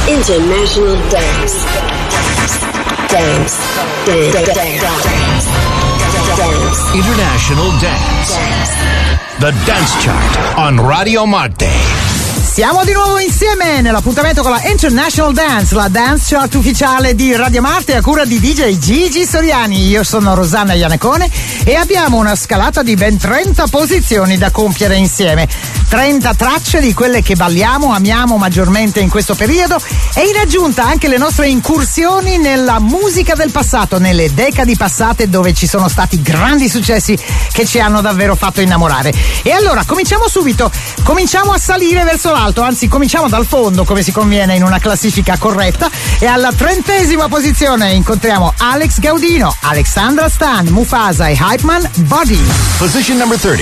International Dance. International Dance. The Dance Chart on Radio Marte. Siamo di nuovo insieme nell'appuntamento con la International Dance, la dance chart ufficiale di Radio Marte a cura di DJ Gigi Soriani. Io sono Rosanna Iannacone e abbiamo una scalata di ben 30 posizioni da compiere insieme. 30 tracce di quelle che balliamo, amiamo maggiormente in questo periodo e in aggiunta anche le nostre incursioni nella musica del passato, nelle decadi passate dove ci sono stati grandi successi che ci hanno davvero fatto innamorare. E allora cominciamo subito, cominciamo a salire verso l'alto, anzi cominciamo dal fondo come si conviene in una classifica corretta e alla 30ª posizione incontriamo Alex Gaudino, Alexandra Stan, Mufasa e Hypeman, Body. Position number 30.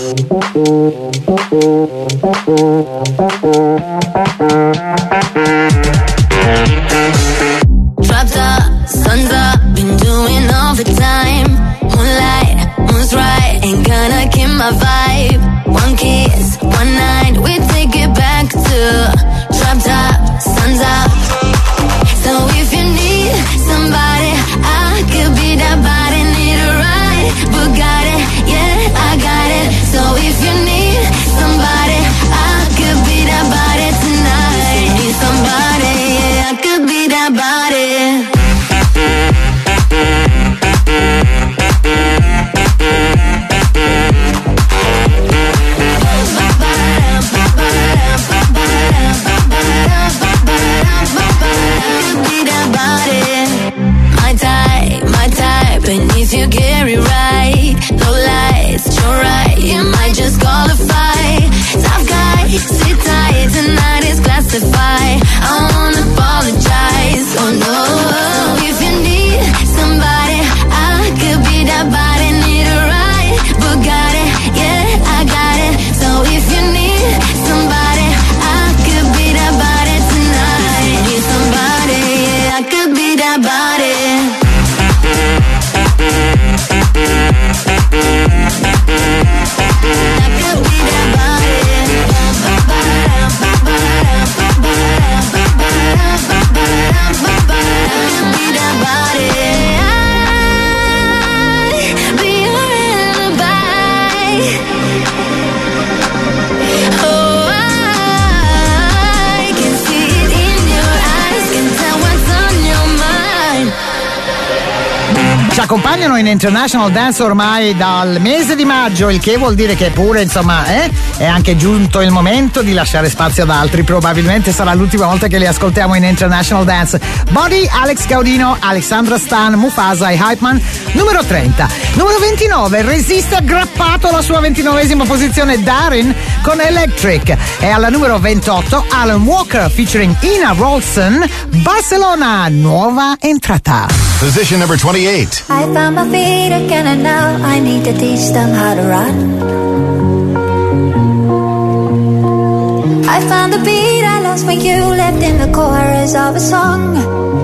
Dropped up, sun's up, been doing overtime. Moonlight, moon's right, ain't gonna kill my vibe. One kiss, one night, we take it back to drop top, sun's up. So if you need somebody, I could be that body. Need a ride, Bugatti, yeah, I got it. So if you need somebody, I could be that body tonight. Need somebody, yeah, I could be that body. Beneath you, get it right. Low lights, you're right. You might just qualify. Tough guy, sit tight. Tonight is classified. I won't apologize. Oh no. If you need somebody, I could be that body. Need a ride, Bugatti, yeah, I got it. So if you need somebody, I could be that body tonight. Need somebody, yeah, I could be that body. Ci accompagnano in International Dance ormai dal mese di maggio, il che vuol dire che pure insomma è anche giunto il momento di lasciare spazio ad altri. Probabilmente sarà l'ultima volta che li ascoltiamo in International Dance. Body, Alex Gaudino, Alexandra Stan, Mufasa e Hypeman. Numero 30. Numero 29, resiste aggrappato alla sua 29ª posizione Darin con Electric. E alla numero 28 Alan Walker featuring Ina Rolson, Barcelona, nuova entrata. Position number 28. I found my feet again and now I need to teach them how to run. I found the beat I lost when you left in the chorus of a song.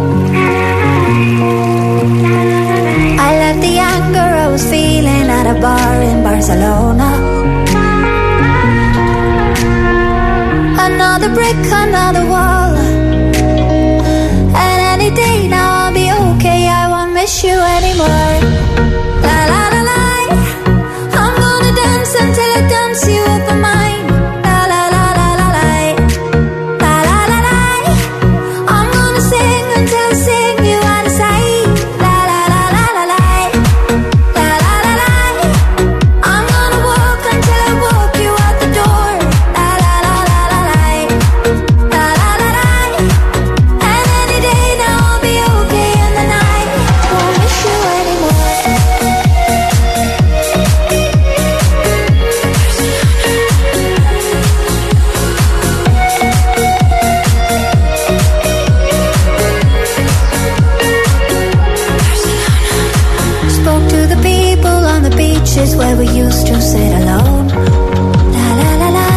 I left the anger I was feeling at a bar in Barcelona. Another brick, another wall, and any day now I'll be okay. I won't miss you anymore. La la la la, I'm gonna dance until I dance you off my mind. La la la la la la, la la la la, I'm gonna sing until I sing you out of sight. La la la la la la, la la la la, I'm gonna walk until I walk you out the door. La la la la la la, la la la la, and any day now I'll be okay in the night. Won't miss you anymore. Spoke to the people on the beaches where we used to sit alone. La la la la.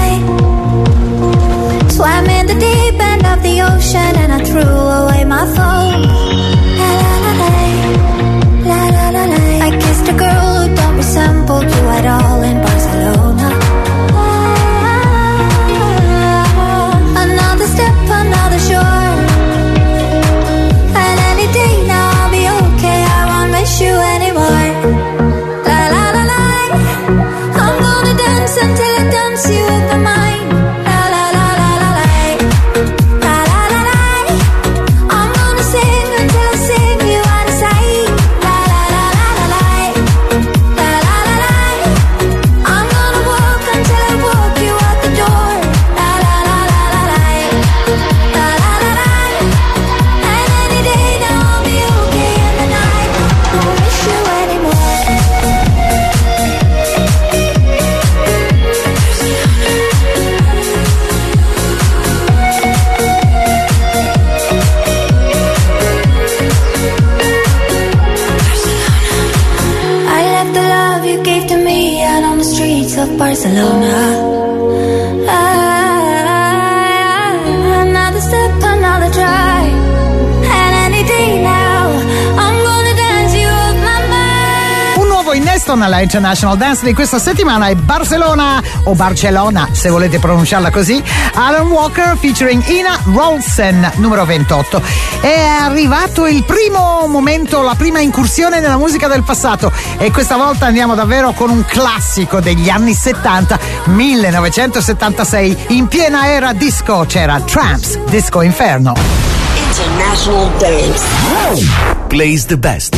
Swam in the deep end of the ocean and I threw away my phone. La la la la. La la la la. I kissed a girl who don't resemble you at all in Barcelona. Another step, another shore. Barcelona. Another step, another try, and any day now I'm gonna dance you off my mind. Un nuovo innesto nella International Dance di questa settimana è Barcelona, o Barcellona se volete pronunciarla così, Alan Walker featuring Ina Rolsen, numero 28. È arrivato il primo momento, la prima incursione nella musica del passato, e questa volta andiamo davvero con un classico degli anni 70, 1976, in piena era disco. C'era Tramps, Disco Inferno. International Dance. Plays the best.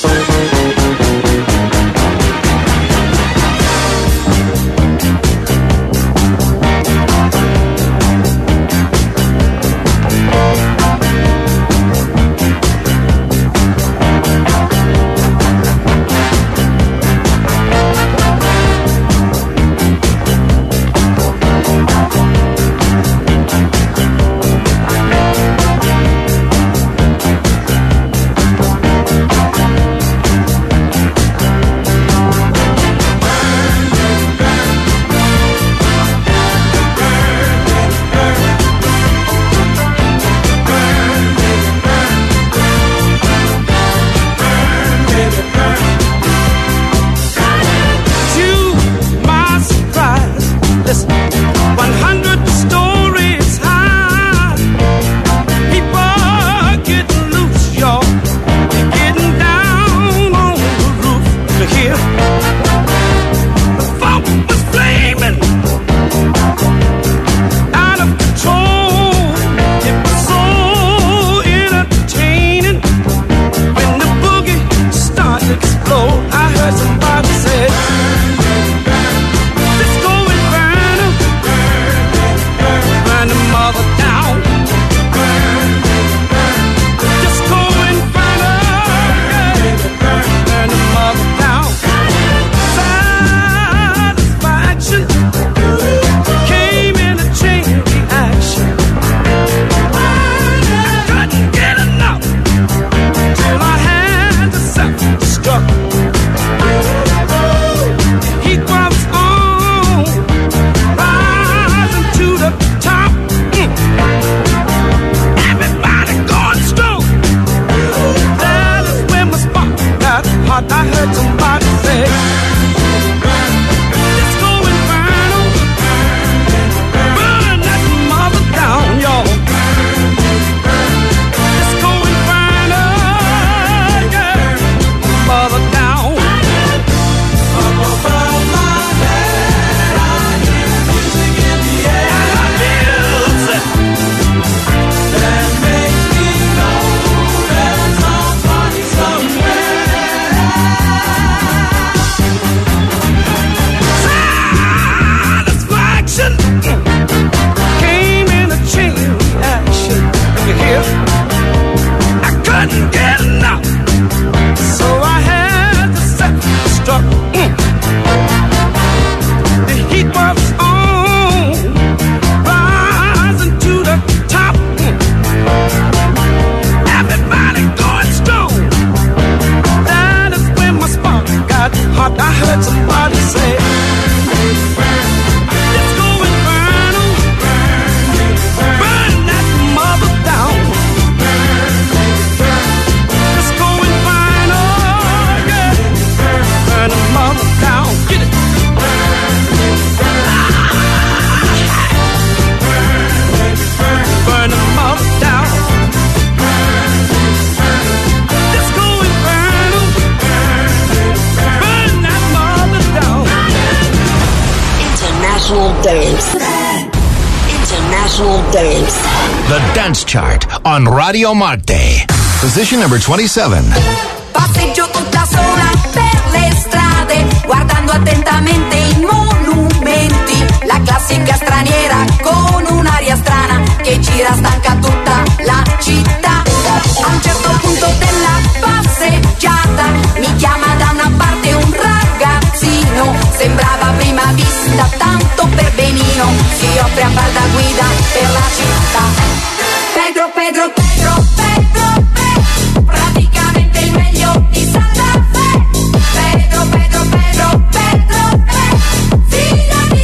International Dance. The Dance Chart on Radio Marte. Position number 27. Passeggio tutta sola per le strade, guardando attentamente i monumenti. La classica straniera con un'aria strana che gira stanca tutta la città. A un certo punto della passeggiata mi chiama da una parte un ragazzino. Sembrava a prima vista tanto per benino, si offre a far da guida per la città. Pedro, Pedro, Pedro, Pedro, Pedro, praticamente il meglio di Santa Fe. Pedro, Pedro, Pedro, Pedro, Pedro, fidati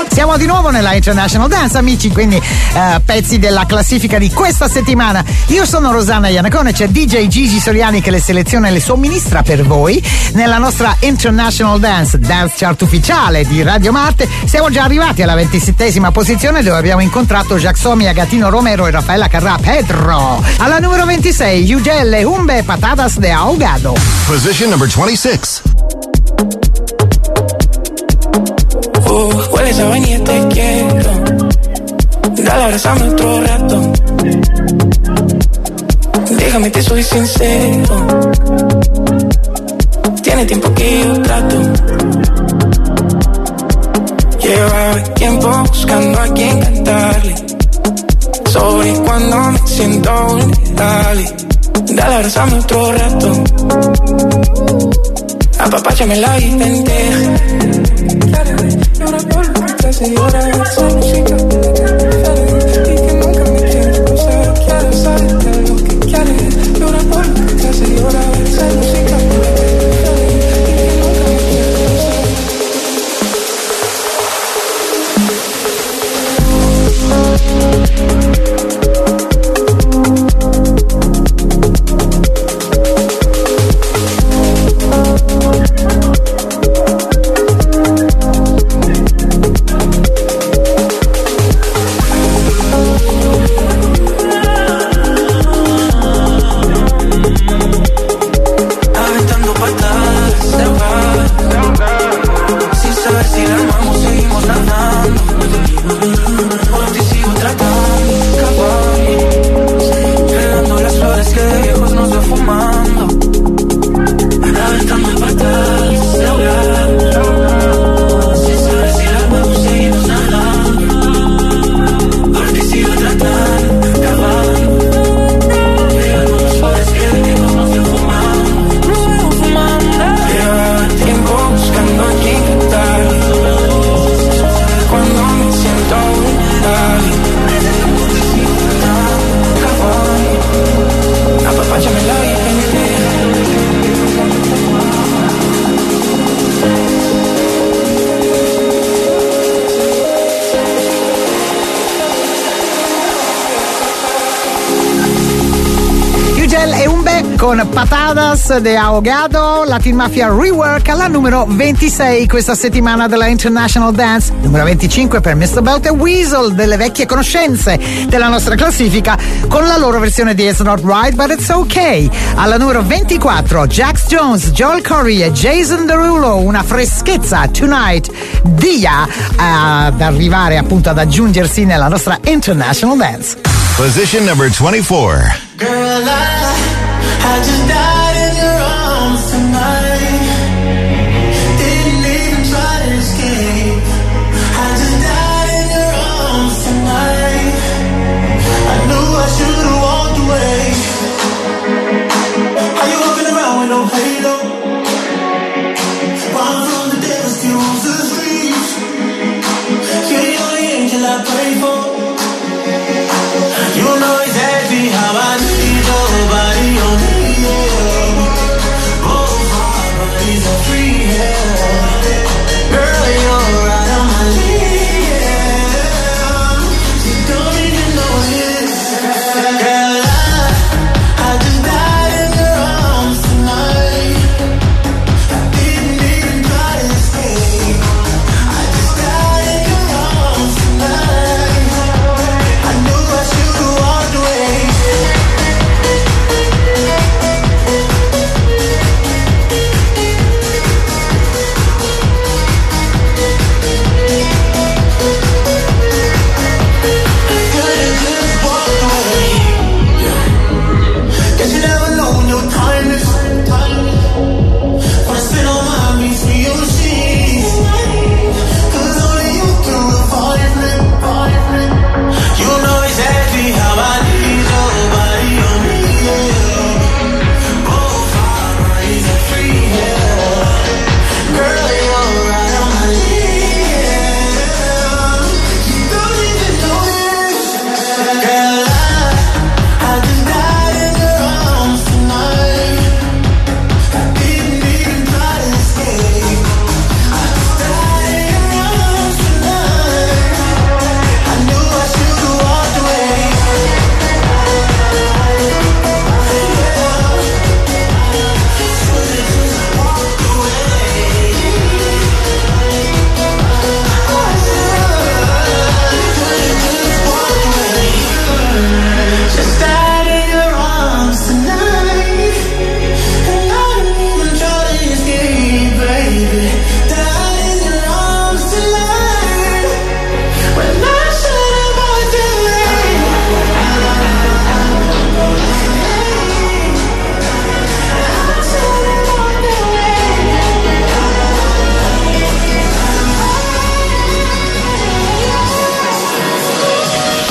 Siamo di nuovo nella International Dance, amici, quindi pezzi della classifica di questa settimana. Io sono Rosanna Iannacone, c'è DJ Gigi Soriani che le seleziona e le somministra per voi nella nostra International Dance Chart ufficiale di Radio Marte. Siamo già arrivati alla 27esima posizione, dove abbiamo incontrato Jacques Somi, Agatino Romero e Raffaella Carrà Pedro. Alla numero 26, Yugel e Umbe, Patadas de Ahogado. Position number 26. Huele esa vaina y te quiero. Dale, abrázame otro rato. Déjame, te soy sincero. Tiene tiempo que yo trato. Lleva tiempo buscando a quien cantarle sobre cuando me siento vulnerable. Dale, abrázame otro rato. Apapáchamela y vente. Llora por lo que te hace llorar. Esa música y que nunca me quieres pasar. Quiero saber lo que quieres. Llora por lo que te hace llorar. Esa música y que nunca me quieres con Patadas de Ahogado, Latin Mafia Rework alla numero 26 questa settimana della International Dance, numero 25 per Mr. Belt e Weasel, delle vecchie conoscenze della nostra classifica, con la loro versione di It's Not Right But It's Okay. Alla numero 24 Jax Jones, Joel Corey e Jason Derulo, una freschezza Tonight, Dia, ad arrivare appunto ad aggiungersi nella nostra International Dance. Position number 24. Girl, I just died in your arms tonight. Didn't even try to escape. I just died in your arms tonight. I knew I should have walked away. How you walking around with no halo? Run from the devil, still on the streets. You're the only angel I pray for. You know exactly how I need your body on me, yeah.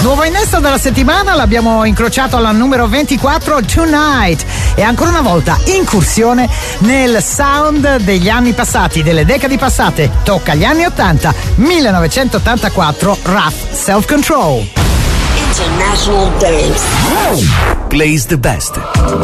Nuovo innesto della settimana, l'abbiamo incrociato alla numero 24, Tonight. E ancora una volta incursione nel sound degli anni passati, delle decadi passate. Tocca agli anni 80, 1984, Rough Self Control. International Dance. Plays the best.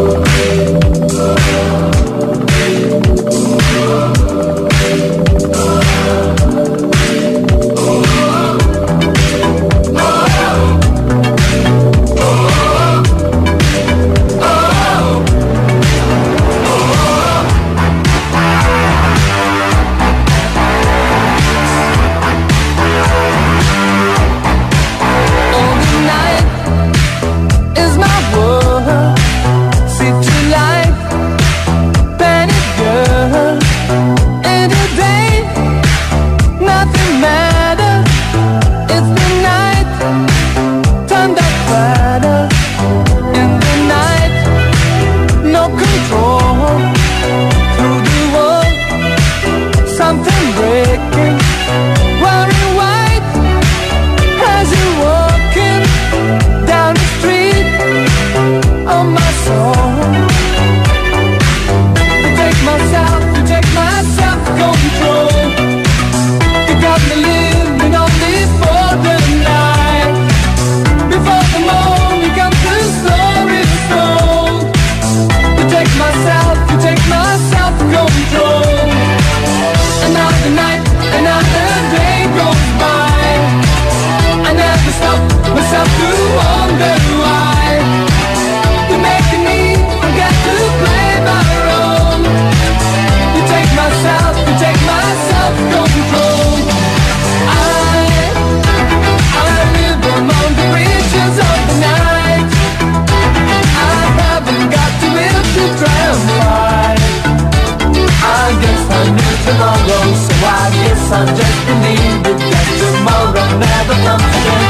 I'm just believing that tomorrow never comes again.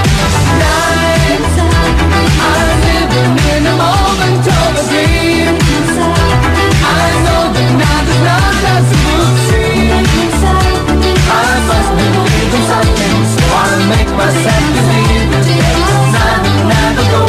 Night, I'm living in a moment of a dream. I know that night is not as it would seem. I must believe in something, so I'll make myself believe that night will never go.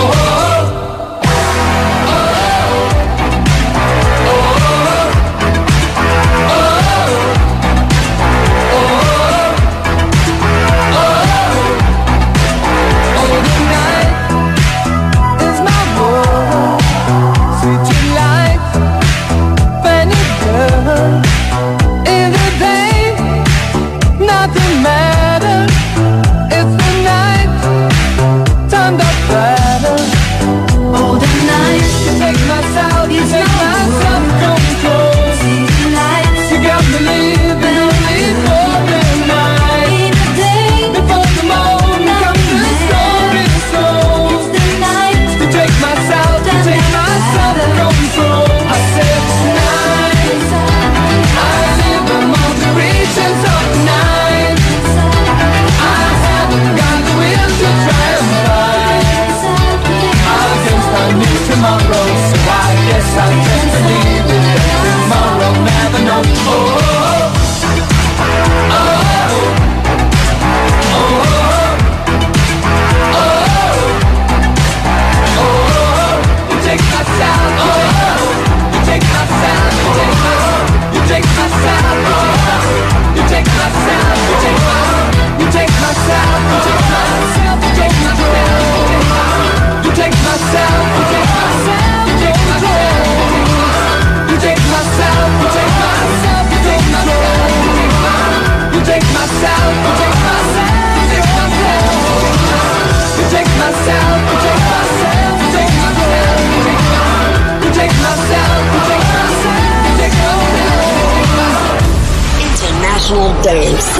International Dance.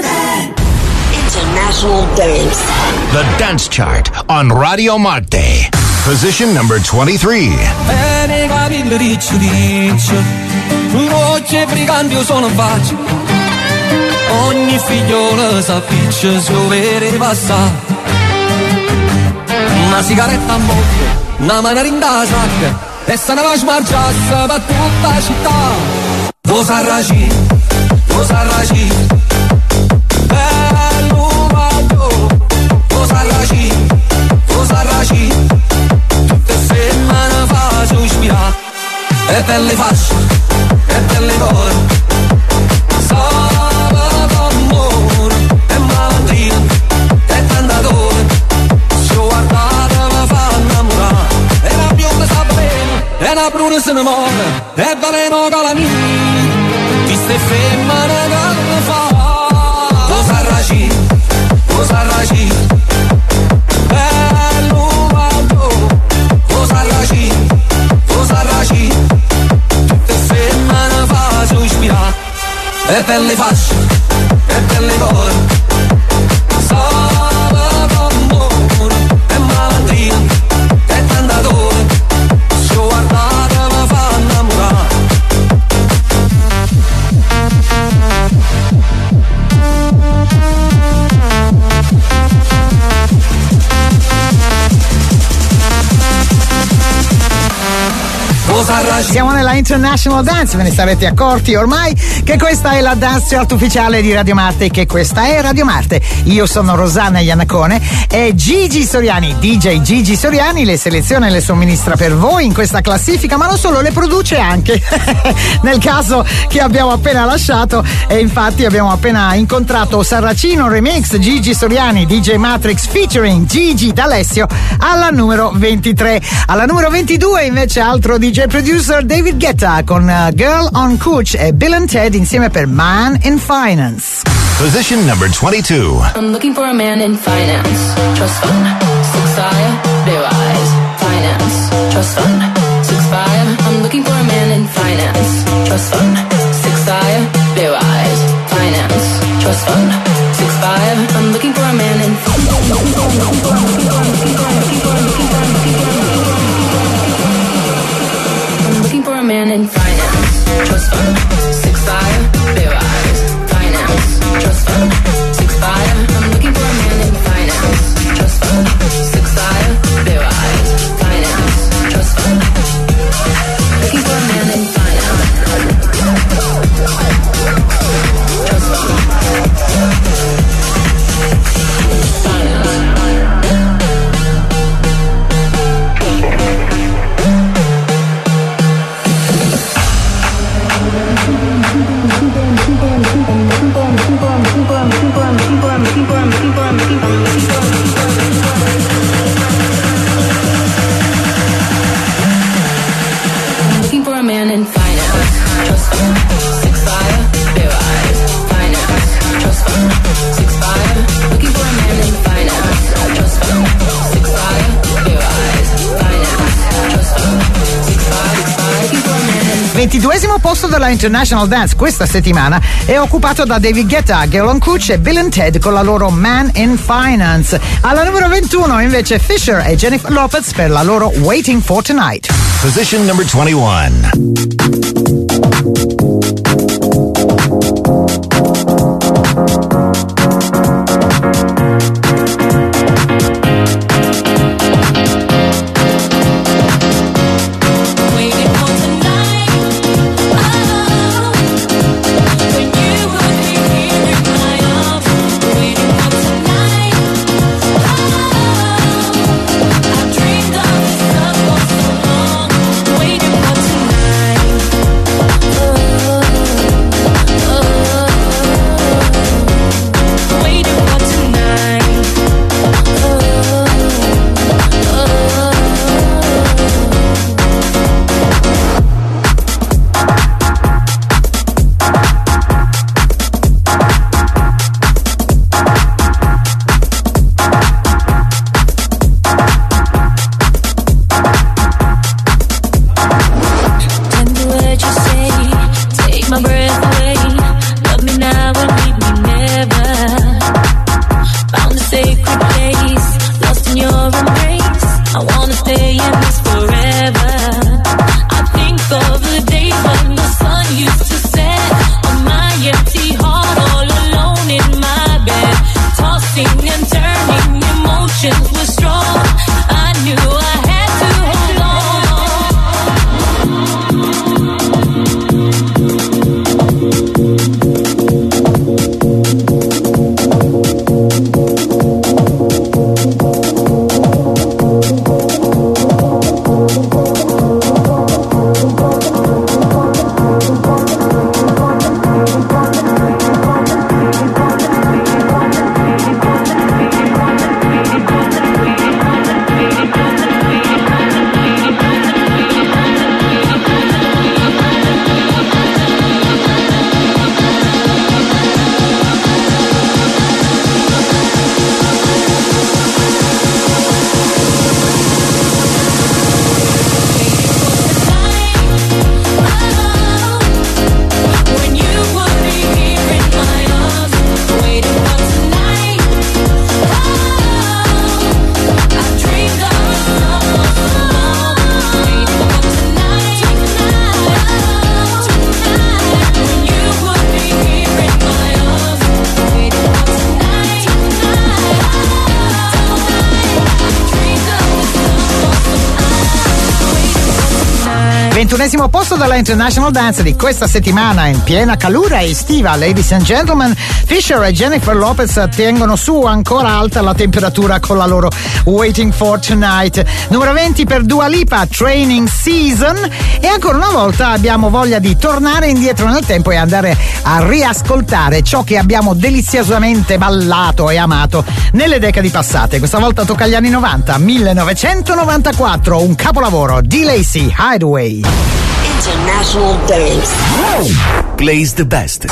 International Dance. The Dance Chart on Radio Marte. Position number 23. Bene capelli ricci ricci, voce brigante io sono faccio. Ogni figliola s'appiccia se lo vede passare. Una sigaretta a bocca, una maniera in da sacca, e se ne va a smargiarsi per tutta la città. Lo sarraci, bello maggio, lo sarraci, una bruna se ne muore, e veleno con la mia. Queste femmine che mi fa, lo sarraci, bello maldo, lo sarraci, tutte femmine fa sospirare, e per le facce, e per le cuore. Siamo nella International Dance, ve ne sarete accorti ormai che questa è la dance chart ufficiale di Radio Marte, che questa è Radio Marte. Io sono Rosanna Iannacone e Gigi Soriani, DJ Gigi Soriani, le seleziona e le somministra per voi in questa classifica, ma non solo, le produce anche nel caso che abbiamo appena lasciato. E infatti abbiamo appena incontrato Sarracino Remix, Gigi Soriani, DJ Matrix featuring Gigi D'Alessio alla numero 23. Alla numero 22 invece altro DJ producer David Guetta con Girl on Coach e Bill and Ted insieme per Man in Finance. Position number 22. I'm looking for a man in finance. Trust fund, 6'5", blue eyes. Finance, trust fund, 6'5". I'm looking for a man in finance. Trust fund, 6'5", blue eyes. Finance, trust fund, 6'5". I'm looking for a man in finance. Man in finance, trust fund, 6'5", blue eyes. Finance, trust fund, 6'5". I'm looking for a man in finance, trust fund, 6'5", blue eyes. Finance, trust fund, looking for a man in finance, trust fund, looking for a man in finance, trust fund, 6'5", blue eyes. Finance, trust fund, 6'5". Looking for a man in finance, trust fund, 6'5", blue eyes. Finance, trust fund, 6'5". Looking for a man in 22esimo posto della International Dance questa settimana è occupato da David Guetta, Girl on Coach e Bill and Ted con la loro Man in Finance. Alla numero 21 invece Fisher e Jennifer Lopez per la loro Waiting for Tonight. Position number 21. Waiting for tonight. 21° posto della International Dance di questa settimana in piena calura estiva. Ladies and gentlemen, Fisher e Jennifer Lopez tengono su ancora alta la temperatura con la loro Waiting for Tonight. Numero 20 per Dua Lipa, Training Season. E ancora una volta abbiamo voglia di tornare indietro nel tempo e andare a riascoltare ciò che abbiamo deliziosamente ballato e amato nelle decadi passate. Questa volta tocca agli anni 90, 1994, un capolavoro di Lacey, Hideaway. International Dance. Plays the best.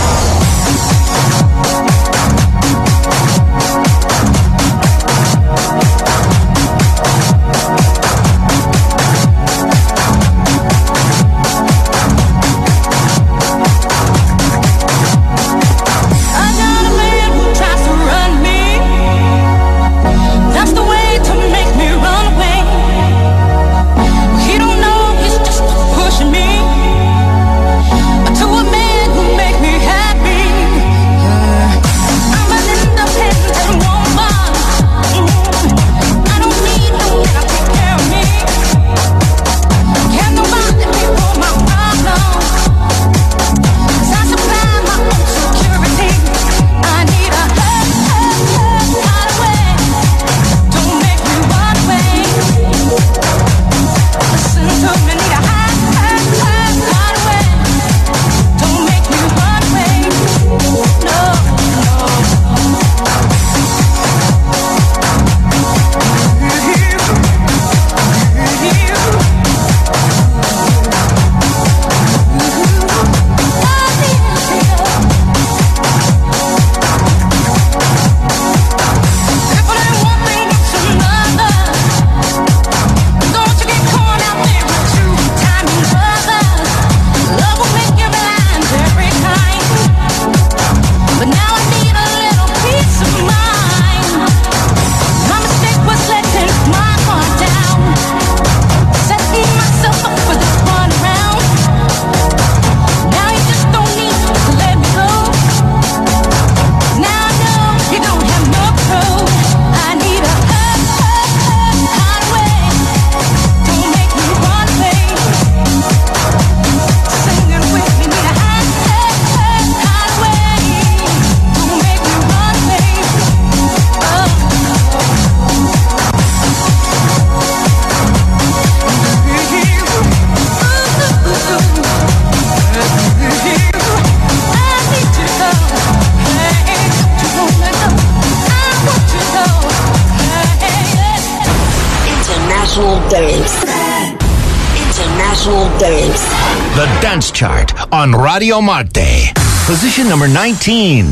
International Dance. The Dance Chart on Radio Marte. Position number 19.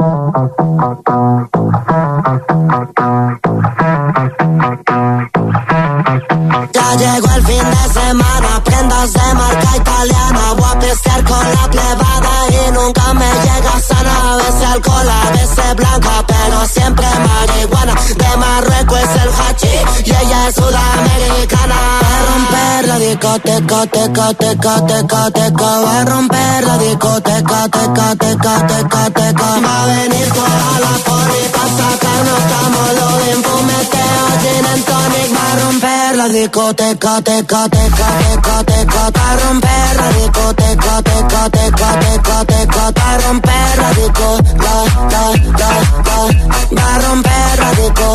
Ya llegó el fin de semana, prendas de marca italiana. Voy a pistear con la plebada y nunca me llega sana. A veces alcohol, a veces blanca, pero siempre marihuana. De Marruecos es el hachís y ella es sudamericana. Va a romper la discoteca, teca, teca, teca, teca. Va a romper la discoteca, teca, teca, teca, teca. Va a venir toda la poli pa' sacarnos camolodín, fumeteo, gin and tonic. Va a romper la discoteca, teca, teca, teca, teca. Va a romper la discoteca, teca, teca, teca, teca. Va a romper la disco, va a romper la disco,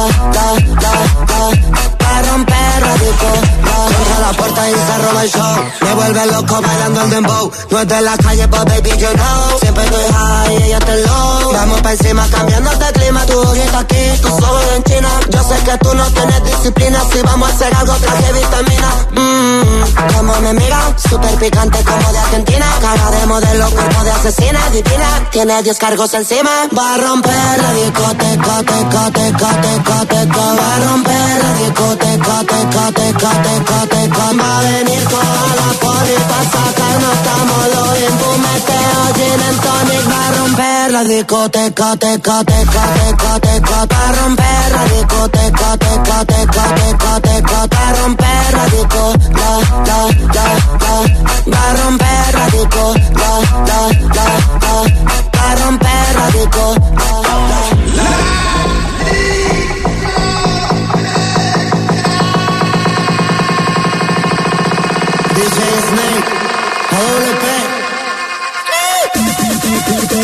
va a romper la disco. Cierra la puerta y se roba el show. Me vuelve loco bailando el dembow. No es de la calle, but baby, you know. Siempre estoy high y ella está low. Vamos pa' encima cambiando de clima. Tu ojito aquí, tu ojos en China. Yo sé que tú no tienes disciplina. Si vamos a hacer algo, traje vitamina. Como me mira, súper picante como de Argentina. Cara de modelo, cuerpo de asesina. Divina, tiene 10 cargos encima. Va a romper la discoteca, teca, teca, teca, teca. Va a romper la discoteca, teca, teca, teca, teca. Va a venir toda la poli pa' sacarnos camolodín, fumeteo, gin and tonic. Va a romper la discoteca, teca, teca, teca, teca. Va a romper la discoteca, teca, teca, teca, teca. Va a romper la disco, va a romper la disco, va a romper la disco,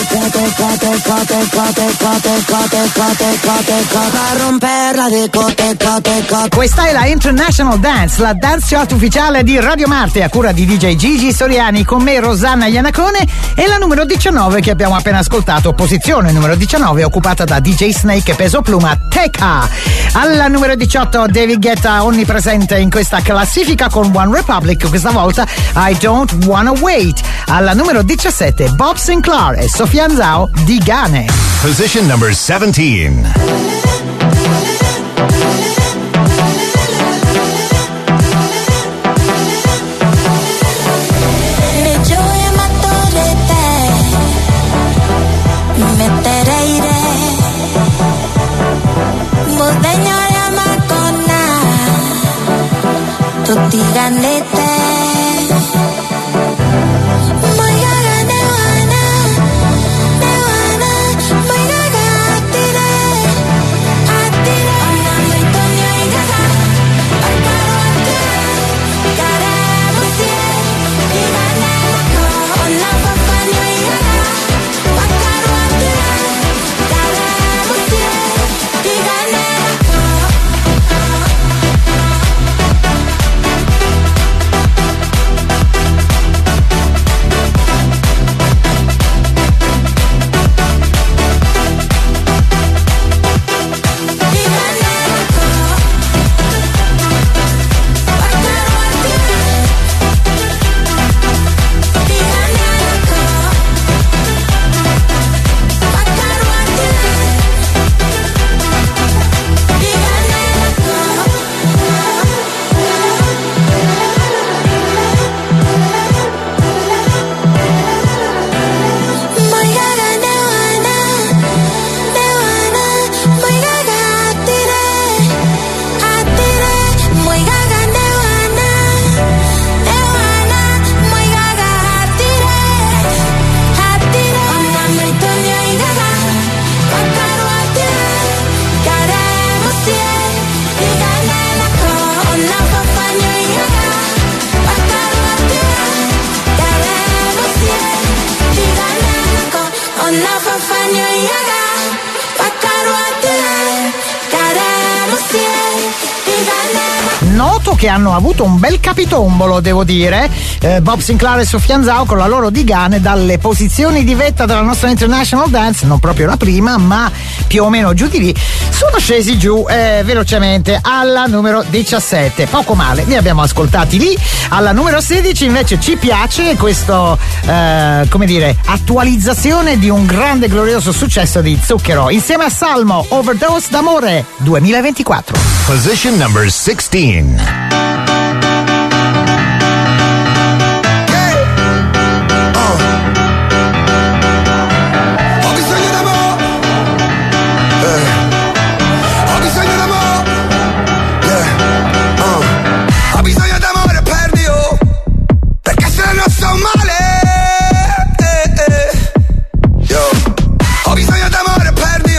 Questa è la International Dance, la dance chart ufficiale di Radio Marte a cura di DJ Gigi Soriani, con me Rosanna Iannacone, e la numero 19 che abbiamo appena ascoltato, posizione numero 19 occupata da DJ Snake e Peso Pluma, Teka. Alla numero 18 David Guetta, onnipresente in questa classifica con One Republic, questa volta I Don't Wanna Wait. Alla numero 17 Bob Sinclair e Sofiane Zhao, Digane. Position number 17. Ganete Noto che hanno avuto un bel capitombolo, devo dire, Bob Sinclair e Sofiane Zhao con la loro Digane, dalle posizioni di vetta della nostra International Dance, non proprio la prima ma più o meno giù di lì, sono scesi giù velocemente alla numero 17, poco male, li abbiamo ascoltati lì. Alla numero 16 invece ci piace questo come dire, attualizzazione di un grande glorioso successo di Zucchero insieme a Salmo, Overdose d'amore 2024. Position number 16.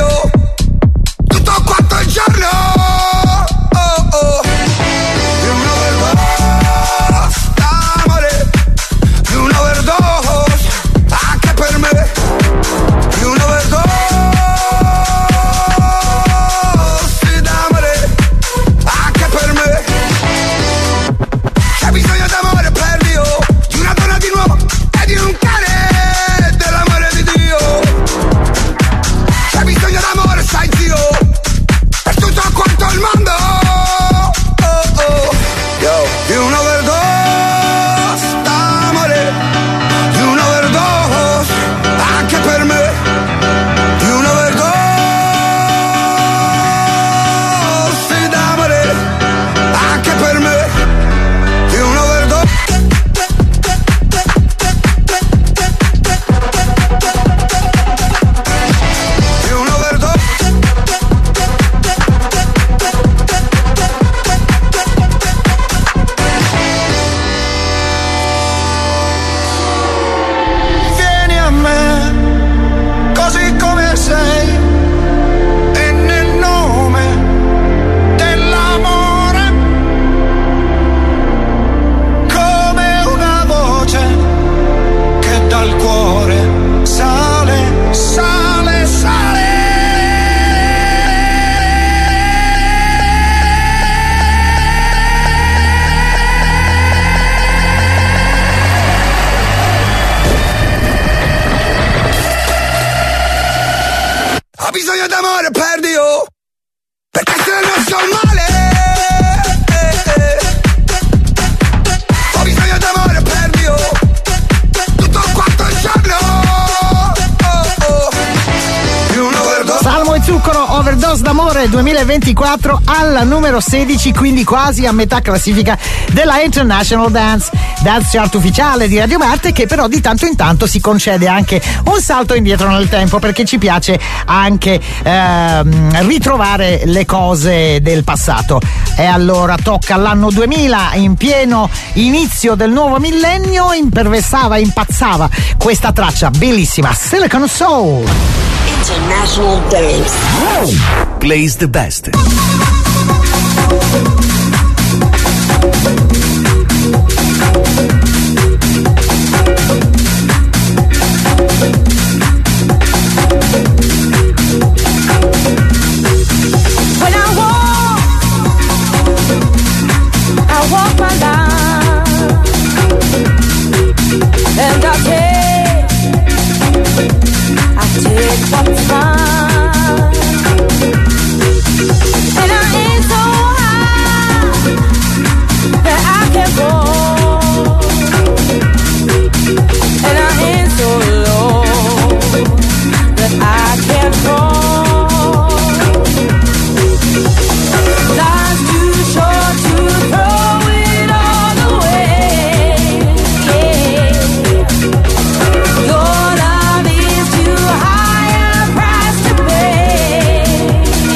You know bisogno d'amore, perdio, perché se non sto male. Ho bisogno d'amore, perdio, tutto quanto il giorno. Salmo e Zucchero, Overdose d'amore 2024 alla numero 16, quindi quasi a metà classifica della International Dance Chart ufficiale di Radio Marte, che però di tanto in tanto si concede anche un salto indietro nel tempo, perché ci piace anche ritrovare le cose del passato. E allora tocca all'anno 2000, in pieno inizio del nuovo millennio, impazzava questa traccia bellissima, Silicon Soul. International Dance. Plays the best. When I walk my line, and I take what's mine, and I ain't so high that I can fall, and I ain't so low that I can't fall. Life's too short to throw it all away. Your love is too high a price to pay.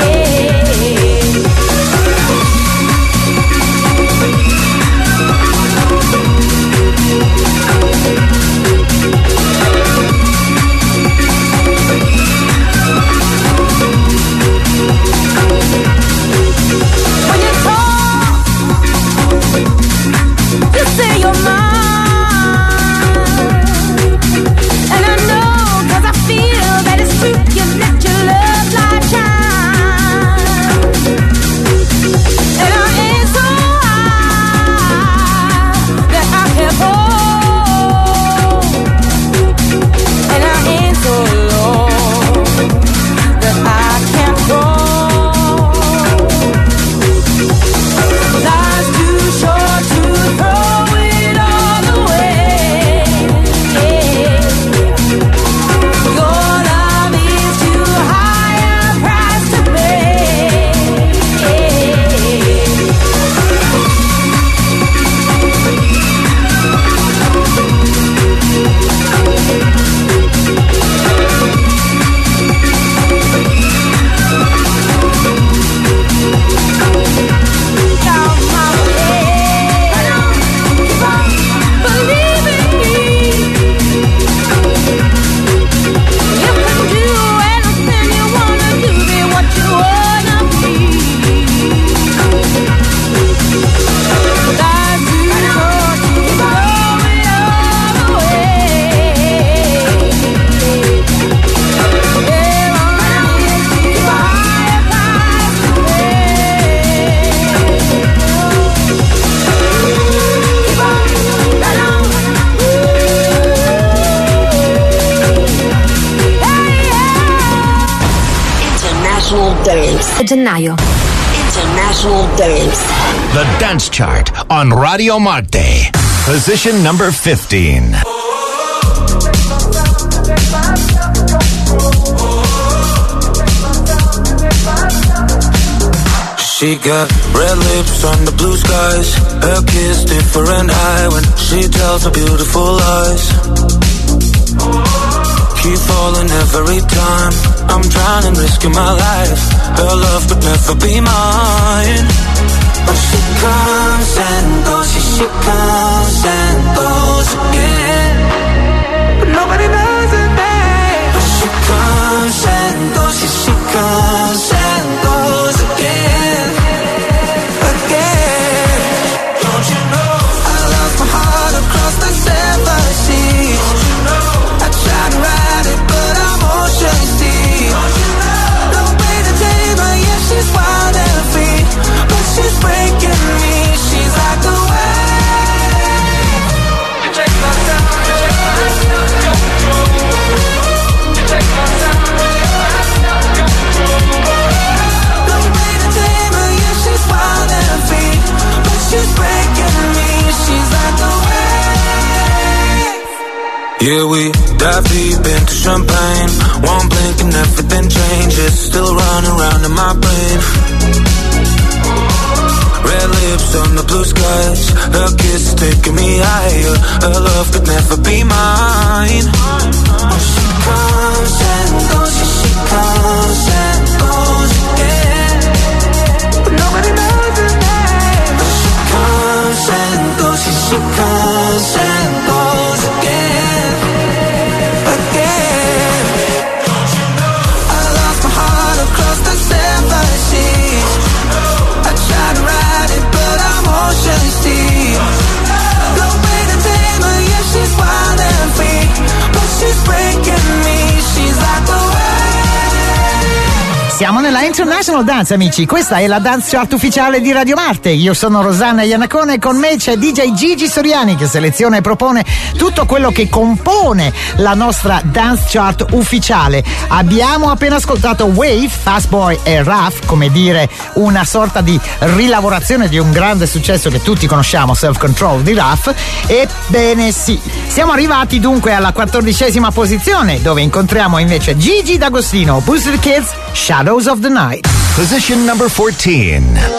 When you talk, you say you're mine, and I know 'cause I feel that it's true. You let your love light shine, and I ain't so high that I can fall, and I ain't so low that I can't fall. Life's too short to throw it all away. Your love is too high a price to pay. Down my way, keep on believing me. You can do anything you wanna do, be what you wanna be. Life's too short to throw it all away. There are too high a price to pay. Keep on, right on. International Dance. Gennaio. International Dance. The Dance Chart on Radio Marte. Position number 15. She got red lips on the blue skies. Her kiss different high when she tells her beautiful lies. Keep falling every time I'm trying and risking my life. Her love could never be mine. But she comes and goes, she comes and goes again. But nobody knows her name. But she comes and goes, she comes and goes again. Again. Don't you know I lost my heart across the 7 seas. Don't you know I tried to ride it but I'm ocean deep. Don't you know no way to tame her, yeah she's wild and free, but she's breaking me. She's like the wave. You take my down. Yeah, we dive deep into champagne. One blink and everything changes. Still running around in my brain. Red lips on the blue skies. Her kiss taking me higher. Her love could never be mine. She comes and goes, yeah, she comes and goes again. But nobody knows her name. She comes and goes, yeah, she comes and goes again. Again. I lost my heart across the 7 seas. I tried to ride it, but I'm ocean steep. No way to tame her, yeah, she's wild and free. But she's breaking me, she's like the way. Siamo nella International Dance, amici. Questa è la dance chart ufficiale di Radio Marte. Io sono Rosanna Iannacone e con me c'è DJ Gigi Soriani che seleziona e propone tutto quello che compone la nostra dance chart ufficiale. Abbiamo appena ascoltato Wave, Fast Boy e Raf, come dire una sorta di rilavorazione di un grande successo che tutti conosciamo, Self Control di Raf. Ebbene sì, siamo arrivati dunque alla 14ª posizione, dove incontriamo invece Gigi D'Agostino, Boosted Kids, Shadows of the Night. Position number 14.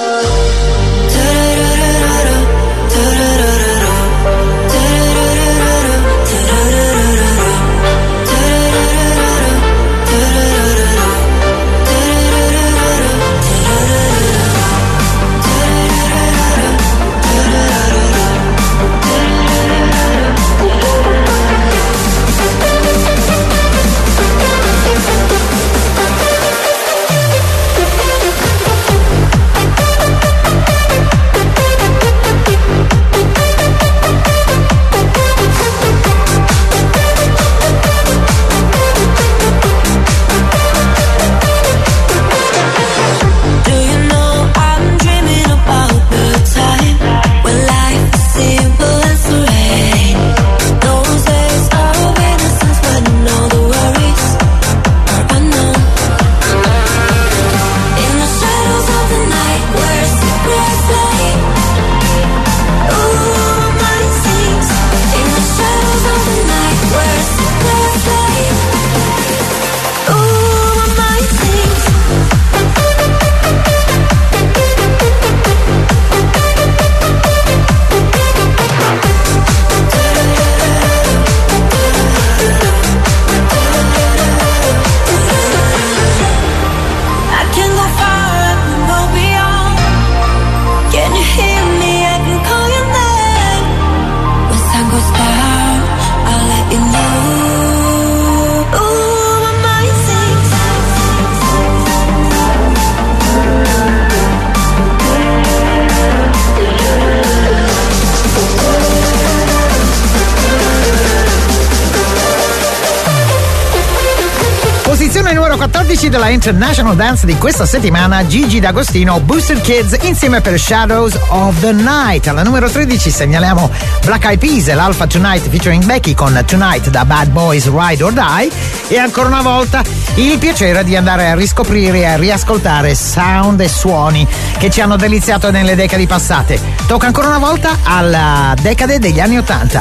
Posizione numero 14 della International Dance di questa settimana, Gigi D'Agostino, Boosted Kids insieme per Shadows of the Night. Alla numero 13 segnaliamo Black Eyed Peas e l'Alpha Tonight featuring Becky con Tonight da Bad Boys Ride or Die. E ancora una volta il piacere di andare a riscoprire e a riascoltare sound e suoni che ci hanno deliziato nelle decadi passate. Tocca ancora una volta alla decade degli anni 80,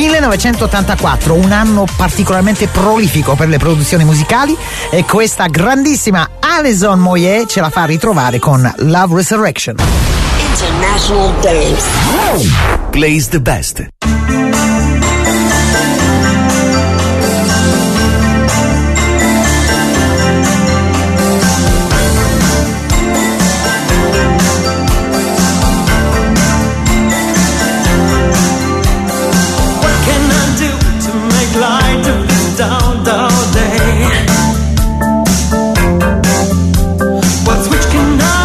1984, un anno particolarmente prolifico per le produzioni musicali, e questa grandissima Alison Moyet ce la fa ritrovare con Love Resurrection. International Dance. Plays the best.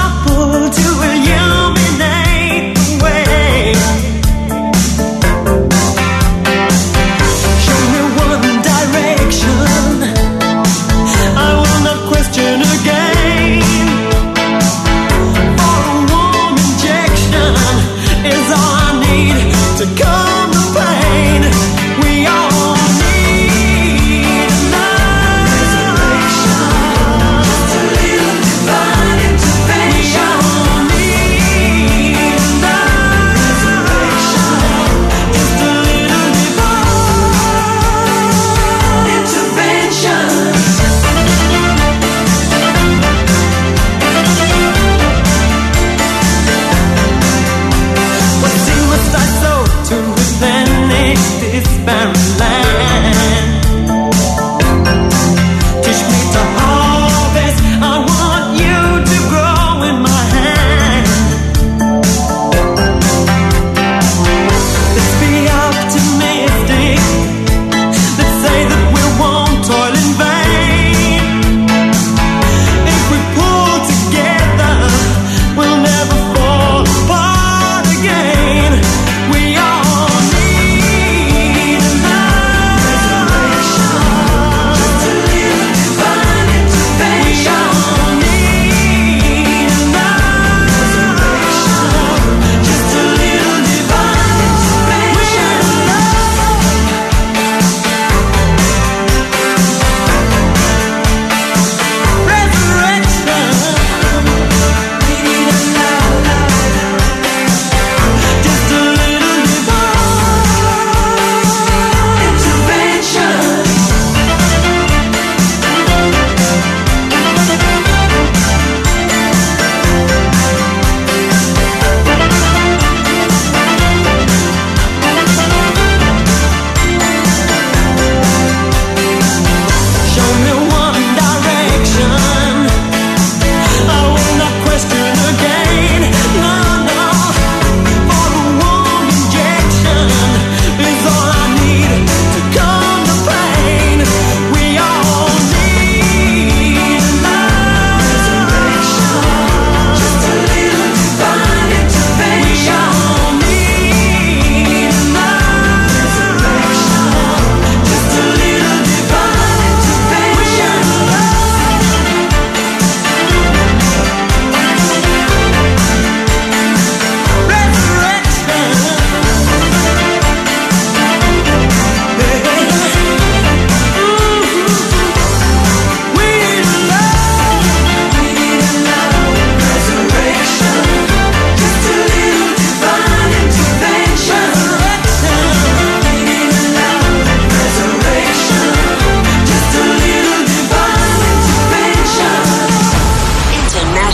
To illuminate the way.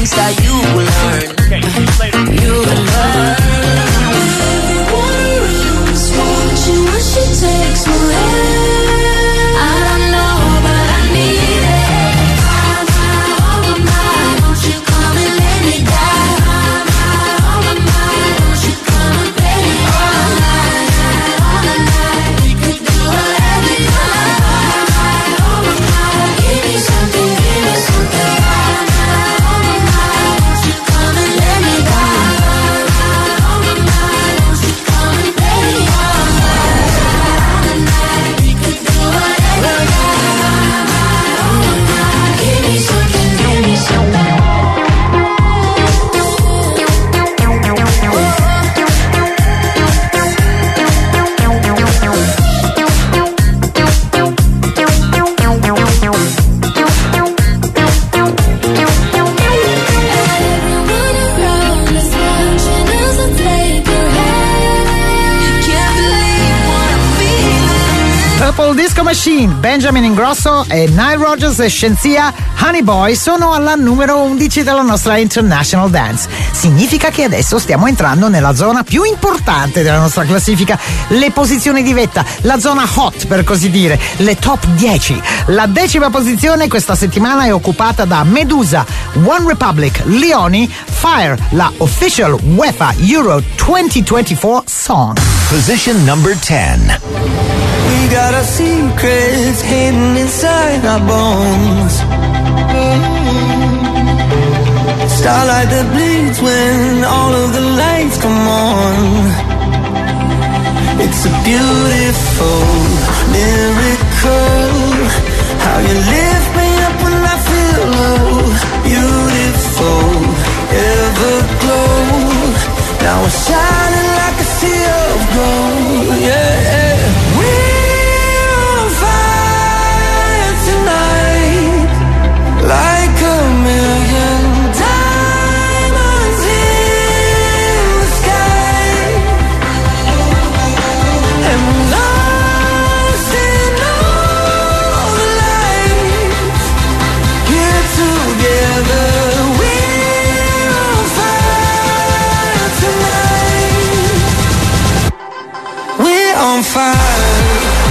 things that you will learn. You will learn. She takes my hand. I don't know, but I need it. Oh my, won't you come and lay me down? Oh my, won't you come and play me all night? We could do whatever you like. Oh my, give me something, give me something. Oh my, won't you come and lay me down? Oh my, won't you come and play me all night? Disco Machine, Benjamin Ingrosso e Nile Rodgers e Scienzia Honey Boy sono alla numero 11 della nostra International Dance. Significa che adesso stiamo entrando nella zona più importante della nostra classifica, le posizioni di vetta, la zona hot per così dire, le top 10. La 10ª posizione questa settimana è occupata da Medusa, One Republic, Leoni, Fire, la official UEFA Euro 2024 song. Position number 10. We got our secrets hidden inside our bones. Starlight that bleeds when all of the lights come on. It's a beautiful miracle. How you lift me up when I feel low. Beautiful, everglow. Now we're shining like a sea of gold. Yeah. Like a million diamonds in the sky, and we're lost in all the lights. Here together, we're on fire tonight. We're on fire.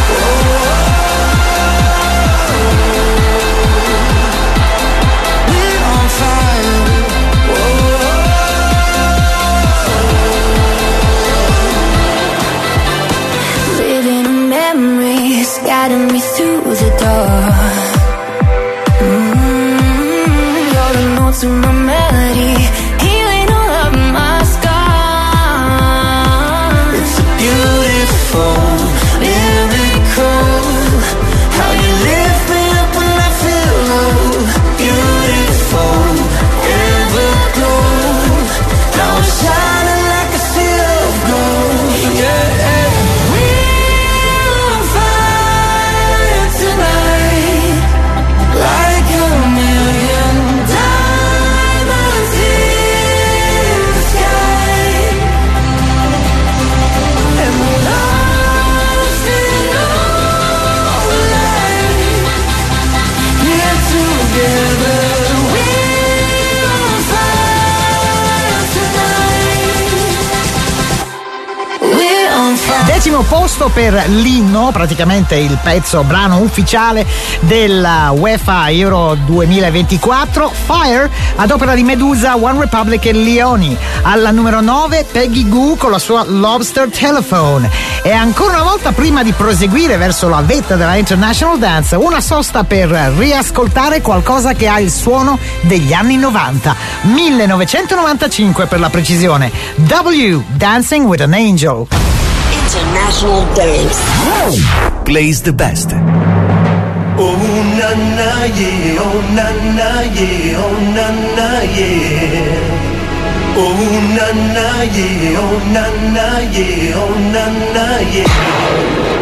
Guiding me through the door. You're the notes in my melody, healing all of my scars. It's a beautiful miracle. How you lift me up when I feel low. Beautiful, everglow. Now I'm shining like a sea of gold. Yeah. Decimo posto per l'inno, praticamente il brano ufficiale della UEFA Euro 2024, Fire, ad opera di Medusa, One Republic e Leoni. Alla numero 9 Peggy Gou con la sua Lobster Telephone. E ancora una volta, prima di proseguire verso la vetta della International Dance, una sosta per riascoltare qualcosa che ha il suono degli anni 90, 1995 per la precisione. W, Dancing with an Angel. International Dance plays the best. Oh na na yeah, oh na na yeah, oh na na yeah. Oh na na yeah, oh na na yeah, oh na na yeah.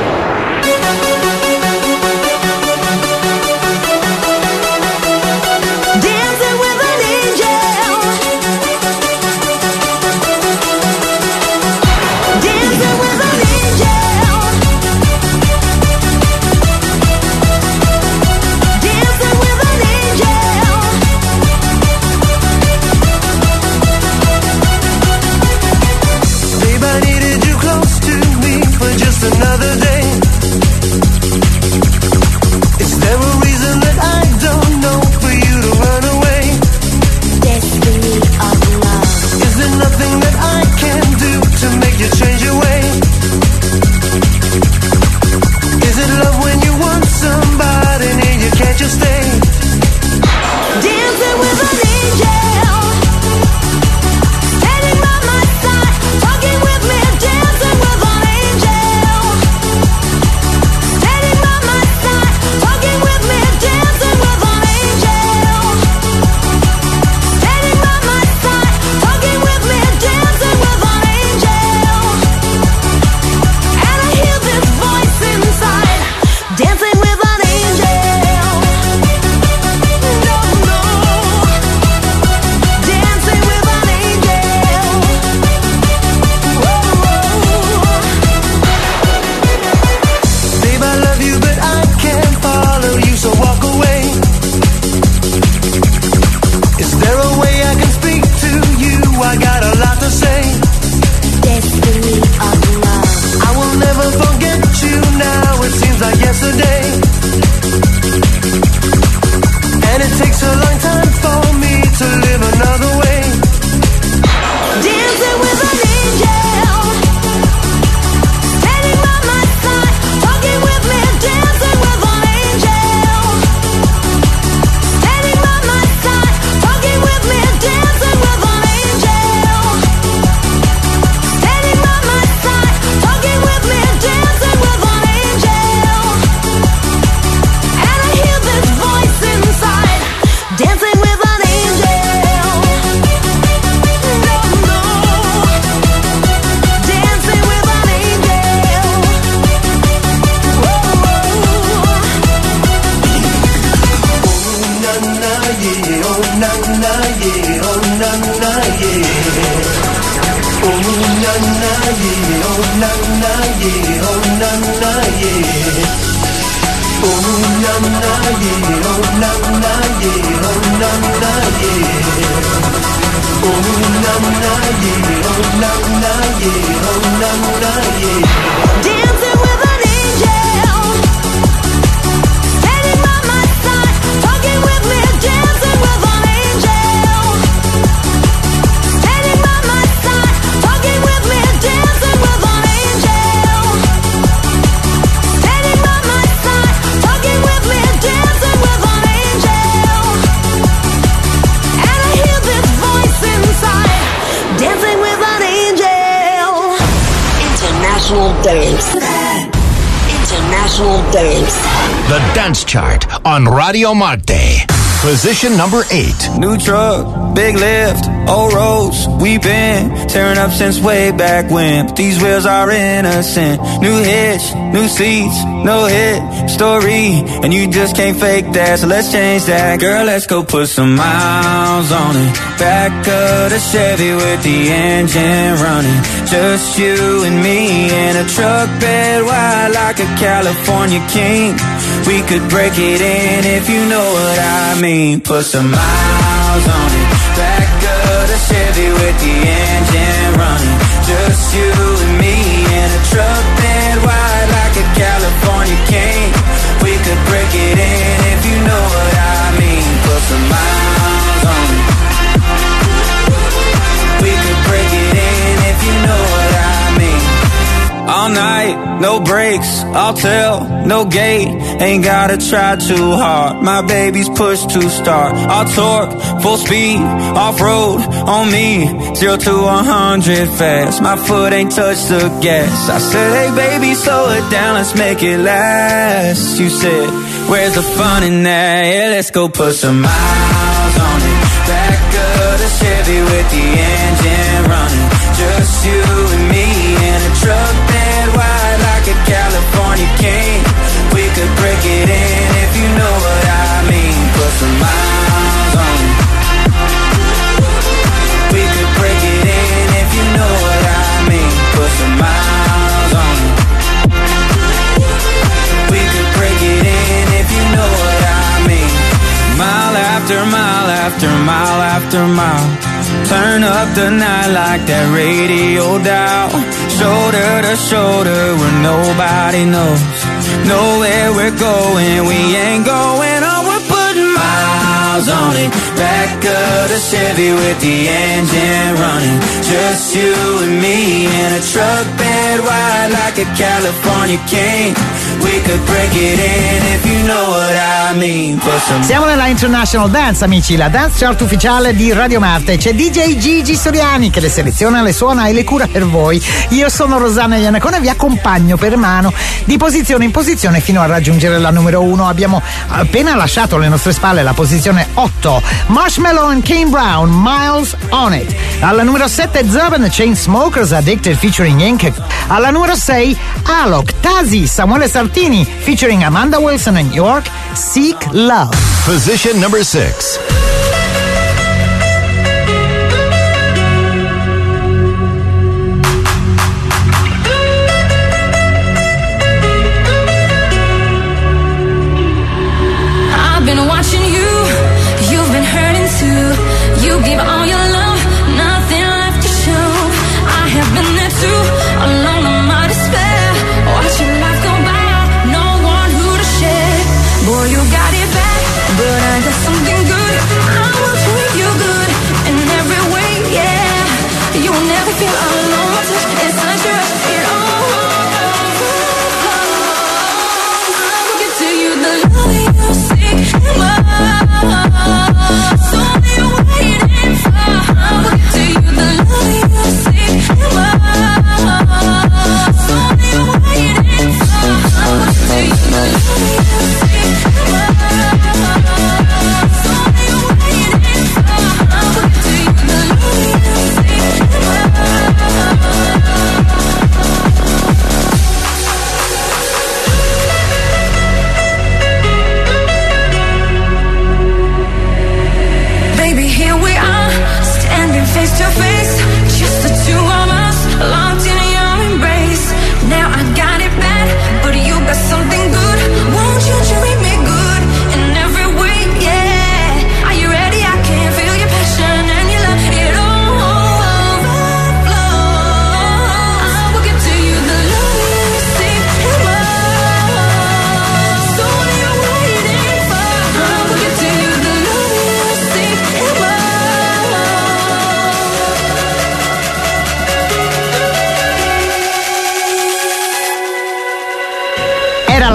na na yeah. Oh na na yeah, oh na na yeah, oh na na yeah. Oh na na yeah, oh na na yeah, oh na na yeah. Oh na na yeah, oh na na yeah, oh na na yeah. Dancing with an angel, standing by my side, talking with me, dancing with an angel, standing by my side, talking with me, dancing with an angel, standing by my side, talking with me, dancing with an angel, and I hear this voice inside, dancing with an angel. International Dance. International Dance. The Dance Chart on Radio Marte. Position number 8. New truck, big lift, old roads, we've been tearing up since way back when. But these wheels are innocent. New hitch, new seats, no hit story, and you just can't fake that. So let's change that, girl. Let's go put some miles on it. Back of the Chevy with the engine running. Just you and me in a truck bed wide like a California king. We could break it in if you know what I mean. Put some miles on it. Back of the Chevy with the engine running. Just you and me in a truck bed wide like a California king. We could break it in if you know what I mean. Put some miles on it. We could break it in if you know what I mean. All night, no brakes, I'll tell, no gate. Ain't gotta try too hard, my baby's push to start. I'll torque, full speed, off-road, on me. 0 to 100 fast, my foot ain't touched the gas. I said, hey baby, slow it down, let's make it last. You said, where's the fun in that? Yeah, let's go put some miles on it. Back of the Chevy with the engine running. Just you and me in a truck bed wide like a California king. We could break it in if you know what I mean. Put some miles on it. We could break it in if you know what I mean. Put some miles on it. We could break it in if you know what I mean. Mile after mile after mile after mile. Turn up the night like that radio dial. Shoulder to shoulder where nobody knows. Know where we're going, we ain't going on. We're putting miles on it. Back of the Chevy with the engine running. Just you and me in a truck bed wide like a California king. We could break it in if you know what I mean. Siamo nella International Dance, amici, la dance chart ufficiale di Radio Marte. C'è DJ Gigi Soriani che le seleziona, le suona e le cura per voi. Io sono Rosanna Iannacone e vi accompagno per mano di posizione in posizione fino a raggiungere la numero 1. Abbiamo appena lasciato alle nostre spalle la posizione 8. Marshmello and Kane Brown, Miles on It. Alla numero 7 Zurban, Chainsmokers, Addicted featuring Ink. Alla numero 6 Alok, Tazi, Samuele Sartini featuring Amanda Wilson and York, Seek Love. Position number 6. I've been watching you, you've been hurting too. You give all your love, nothing left to show. I have been there too, alone in my despair. Watching life go by, no one who to share. Boy, you got it back, but I got something good.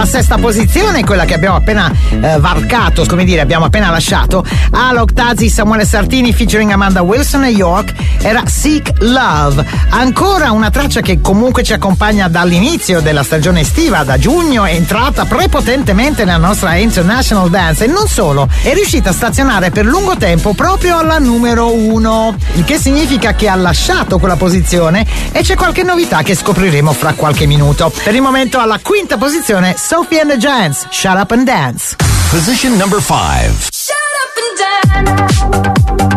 alla sesta posizione, quella che abbiamo appena varcato, come dire, abbiamo appena lasciato, Alok, Tazzi, Samuele Sartini featuring Amanda Wilson e York, era Seek Love. Ancora una traccia che comunque ci accompagna dall'inizio della stagione estiva, da giugno, è entrata prepotentemente nella nostra International Dance e non solo, è riuscita a stazionare per lungo tempo proprio alla numero 1, il che significa che ha lasciato quella posizione e c'è qualche novità che scopriremo fra qualche minuto. Per il momento alla quinta posizione, Sophie and the Giants, Shut Up and Dance. Position number 5. Shut up and dance.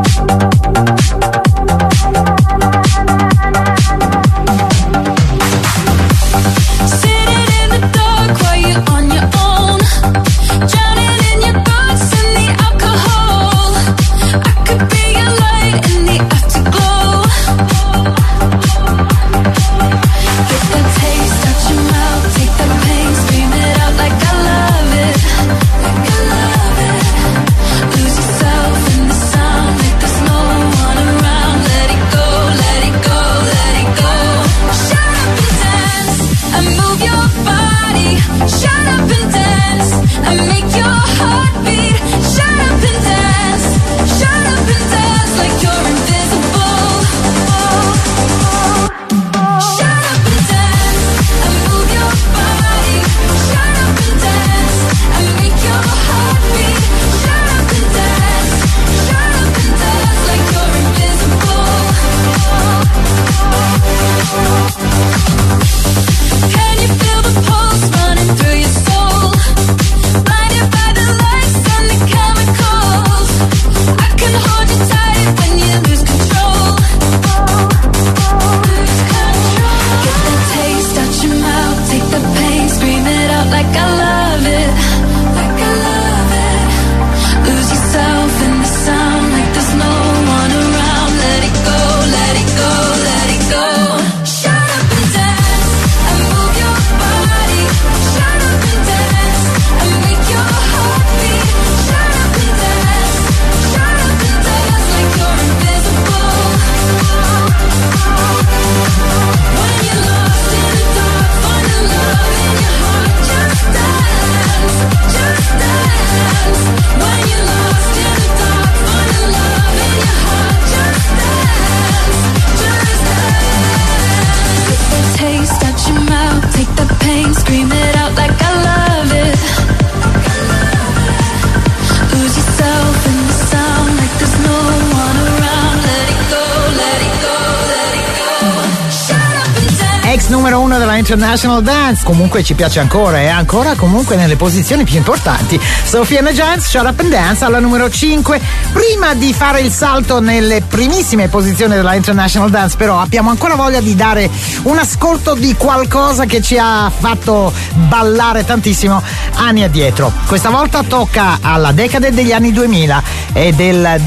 Numero 1 della International Dance, comunque ci piace ancora e ancora comunque nelle posizioni più importanti. Sophie and the Giants, Shut Up and Dance alla numero 5. Prima di fare il salto nelle primissime posizioni della International Dance, però abbiamo ancora voglia di dare un ascolto di qualcosa che ci ha fatto ballare tantissimo anni addietro. Questa volta tocca alla decade degli anni 2000 e del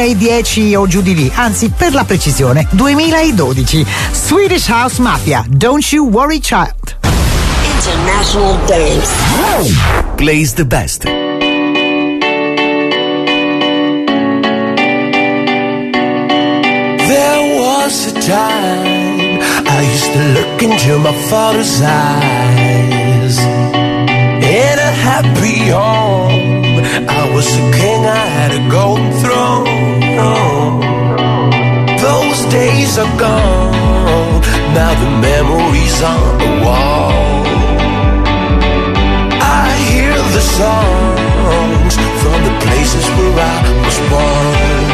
2010 o giù di lì, anzi per la precisione 2012. Swedish House Mafia, Don't You Worry Child. International Dance. Plays the best. There was a time I used to look into my father's eyes. In a happy home, I was a king, I had a golden throne. Those days are gone, now the memories on the wall. I hear the songs from the places where I was born.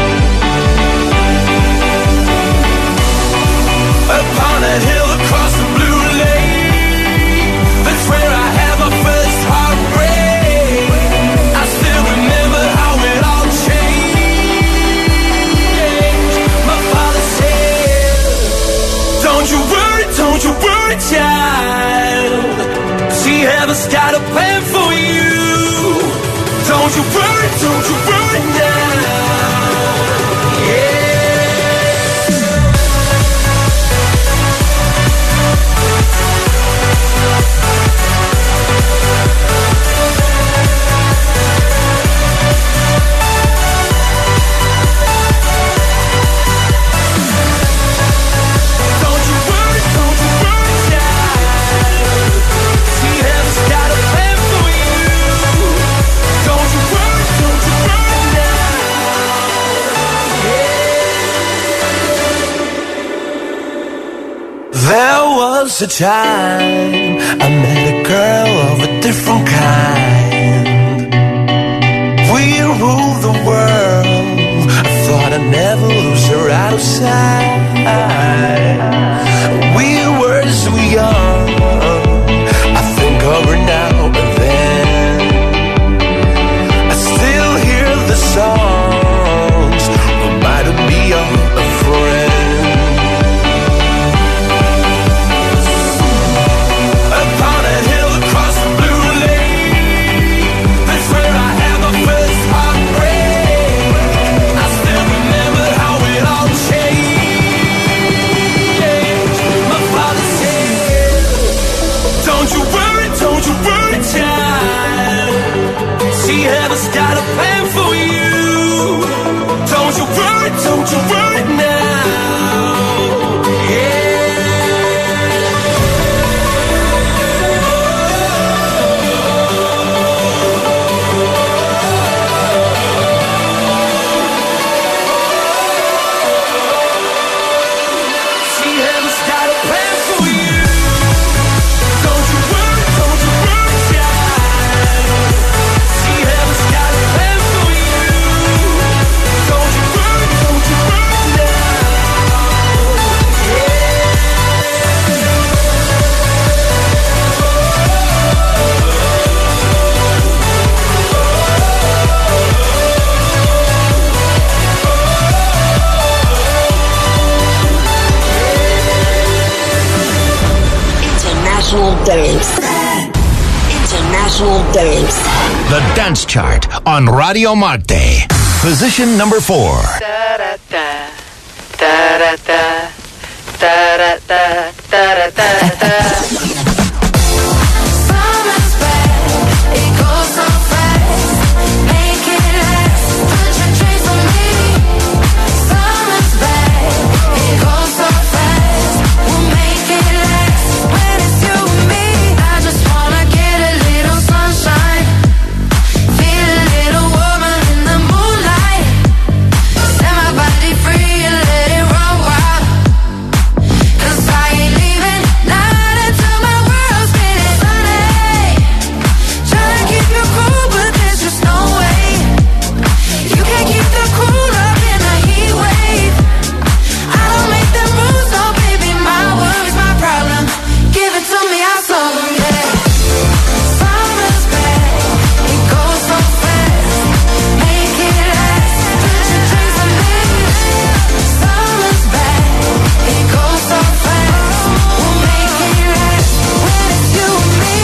Upon a hill across the blue lake, that's where I had my first heartbreak. I still remember how it all changed. My father said, don't you worry, child. See, heaven's got a plan for you. Don't you worry now. Yeah. Don't you worry, child. See, heaven's got a was a time I met a girl of a different kind. We ruled the world. I thought I'd never lose her out of sight. We were so young. I think of her now and then. I still hear the songs reminding me of a friend. Heaven's got a plan for you. Don't you worry now. See, heaven's got a plan for you. Don't you worry, child. See, heaven's got a plan for you. Don't you worry now. International Dance. International Dance. The Dance Chart on Radio Marte. Position number 4. Summer's back, it goes so fast. Make it last, put your chains on me. Summer's back, it goes so fast. We'll make it last when it's you and me. I just wanna get a little sunshine, feel a little warmer in the moonlight. Set my body free and let it run wild. 'Cause I ain't leaving, not until my world's getting sunny. Trying to keep you cool, but there's just no way. You can't keep the cool up in a heat wave. I don't make them rules, so baby, my worries, my problem. Give it to me, I'll solve them, yeah. Summer's back, it goes so fast. Make it last, put your drinks on me. Summer's back, it goes so fast. We'll make it last when it's you and me.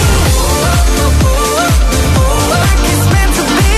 Like it's meant to be.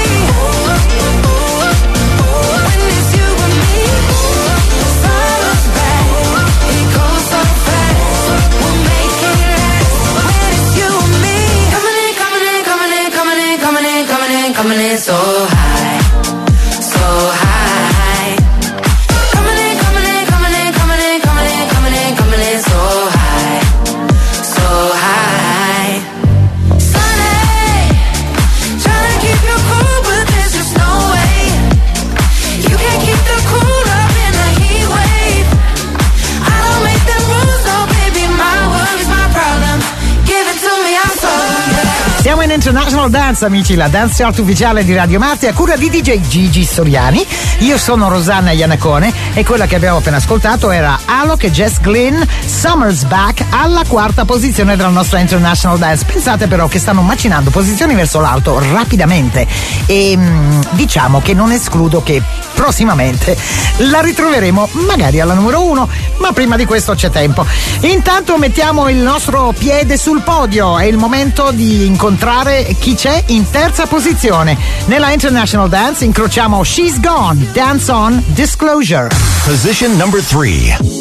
When it's you and me. Summer's back, it goes so fast. We'll make it last when it's you and me. Coming in, coming in, coming in, coming in, coming in, coming in, coming in so high, so high. Coming in, coming in, coming in, coming in, coming in, coming in, coming in so high, so high. Sunny, trying to keep you cool, but there's just no way. You can't keep the cool up in a heat wave. I don't make them rules, so baby, my worries, my problem. Give it to me, I'll solve them, yeah. Siamo in International Dance, amici, la dance chart ufficiale di Radio Marte a cura di DJ Gigi Soriani. Io sono Rosanna Iannacone e quella che abbiamo appena ascoltato era Alok e Jess Glynn, Summer's Back, alla quarta posizione della nostra International Dance. Pensate però che stanno macinando posizioni verso l'alto rapidamente e diciamo che non escludo che prossimamente la ritroveremo magari alla numero 1, ma prima di questo c'è tempo. Intanto mettiamo il nostro piede sul podio, è il momento di incontrare chi c'è in terza posizione. Nella International Dance incrociamo She's Gone, Dance On, Disclosure. Position number 3.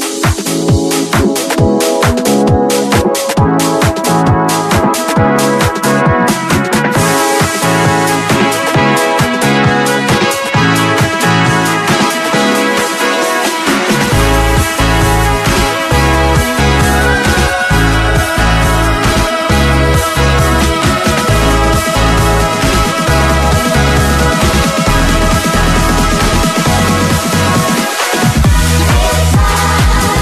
It's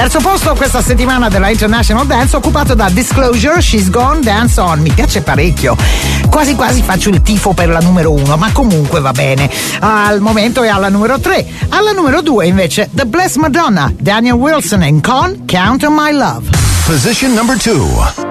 Terzo posto questa settimana della International Dance occupato da Disclosure, She's Gone, Dance On. Mi piace parecchio, quasi quasi faccio il tifo per la numero 1, ma comunque va bene. Al momento è alla numero 3. Alla numero 2 invece The Blessed Madonna, Daniel Wilson and Con, Count on My Love. Position number 2.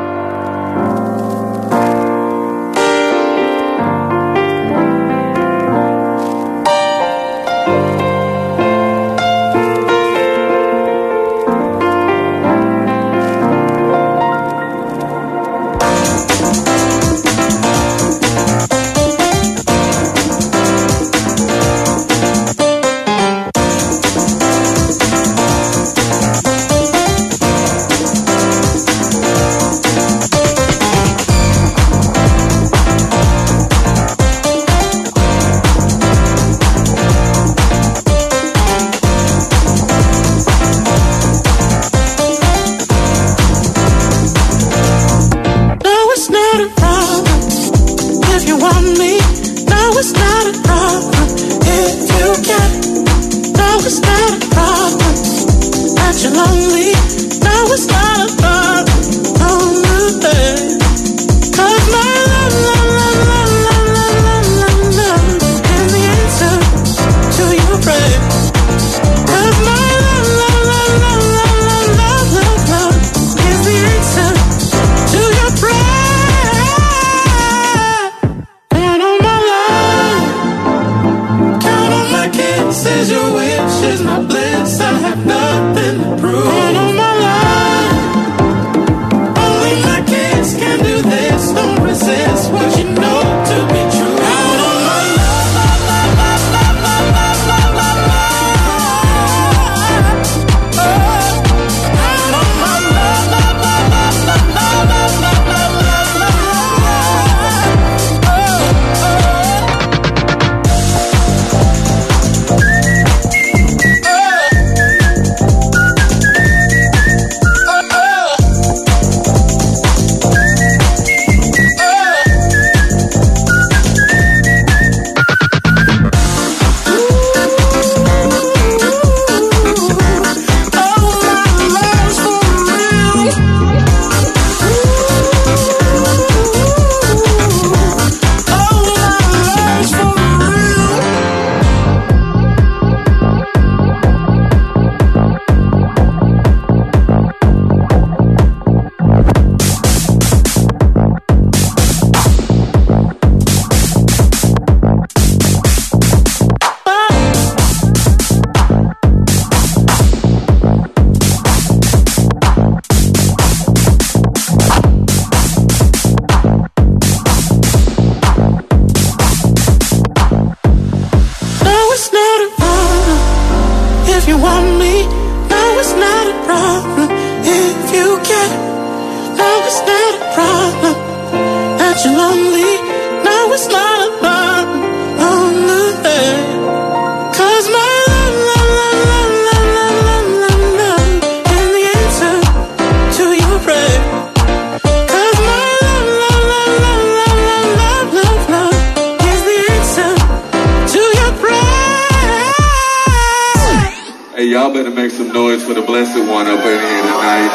Y'all better make some noise for the blessed one up in here tonight.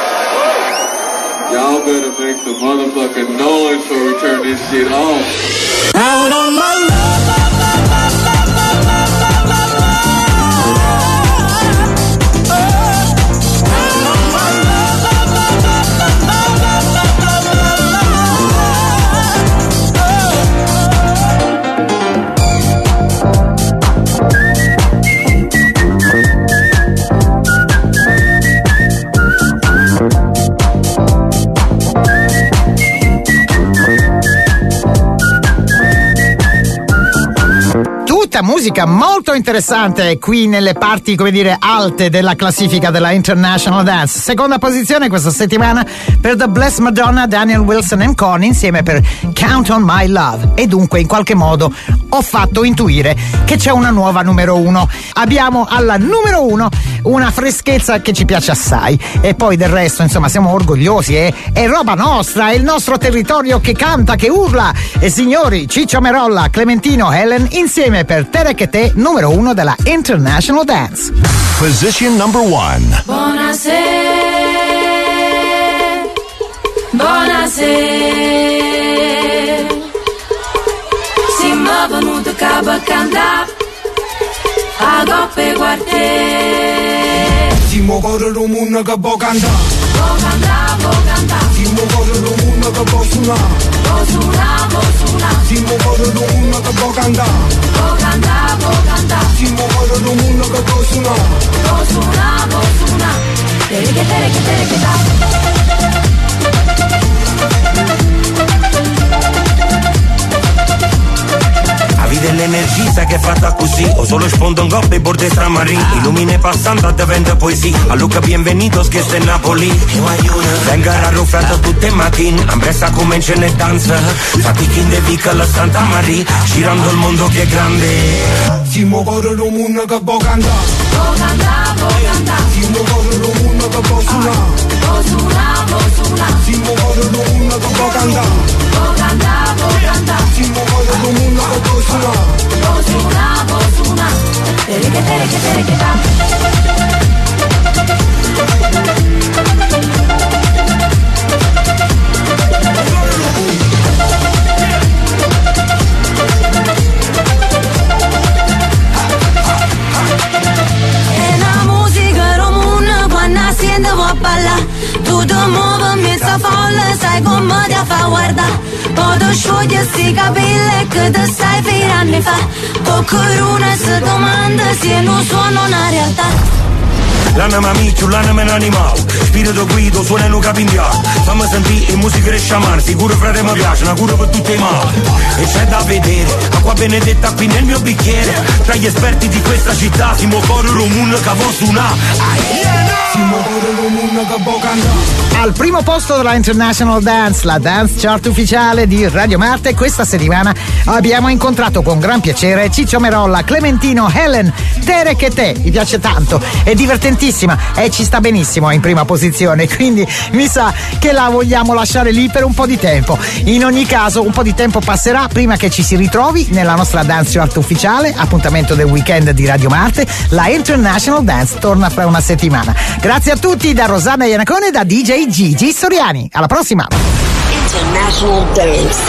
Y'all better make some motherfucking noise before we turn this shit off. Out on my love. Musica molto interessante qui nelle parti, come dire, alte della classifica della International Dance. Seconda posizione questa settimana per The Blessed Madonna, Daniel Wilson and Con insieme per Count on My Love. E dunque in qualche modo ho fatto intuire che c'è una nuova numero 1. Abbiamo alla numero 1 una freschezza che ci piace assai e poi del resto insomma siamo orgogliosi, è roba nostra, è il nostro territorio che canta, che urla. E signori, Ciccio Merolla, Clementino, Helen insieme per il Terekete numero 1 della International Dance. Position number 1. Buonasera, si m'ha venuto capo a cantare a coppe quartiere. Si mo corre lo mondo che può cantare. Può cantare. Si mo corre lo mondo che può suonare. Può suonare. Si mo corre lo mondo che può cantare. Può cantare. Si mo corre lo mondo che può suonare. Può suonare. Terekete da. La vita e l'energia sai che è fatta così. O solo sfondo un coppa e borde stramarin. Illumine passando diventa poesia. A Luca bienvenidos che sta in Napoli. Venga rarruffato tutte mattine. Ambressa come in e danza. Fatichi in de Vica Santa Maria. Girando il mondo che è grande. Si mo corre lo mondo che può cantare. Può cantare. Si mo corre lo mondo che può suonare. Può suonare. Si mo corre lo mondo che può cantare. Può cantare. Si mo corre lo mondo che può suonare. Può suonare. Terekete da. Siendo vos balla, tu ti muovi mezza folla, sai come ti fa guardare. Poi ti sciogli sti capelli che ti stai 6 anni fa. Qualcuno si domanda se non suono una realtà. L'anima micchio, l'anima è un animale. Spirito guido, suona in un capindiato. Fammi sentire in musica e sciamare. Sicuro frate mi piace, una cura per tutti i mali. E c'è da vedere, acqua benedetta qui nel mio bicchiere. Tra gli esperti di questa città, si muove un mondo che può suonare. Si mo corre lo mondo che può cantare. Al primo posto della International Dance, la dance chart ufficiale di Radio Marte, questa settimana abbiamo incontrato con gran piacere Ciccio Merolla, Clementino, Helen, Terekete. Mi piace tanto, è divertentissima e ci sta benissimo in prima posizione, quindi mi sa che la vogliamo lasciare lì per un po' di tempo. In ogni caso un po' di tempo passerà prima che ci si ritrovi nella nostra dance chart ufficiale, appuntamento del weekend di Radio Marte. La International Dance torna fra una settimana. Grazie a tutti da Rosanna Iannacone e da DJ Gigi Soriani. Alla prossima! International Dance.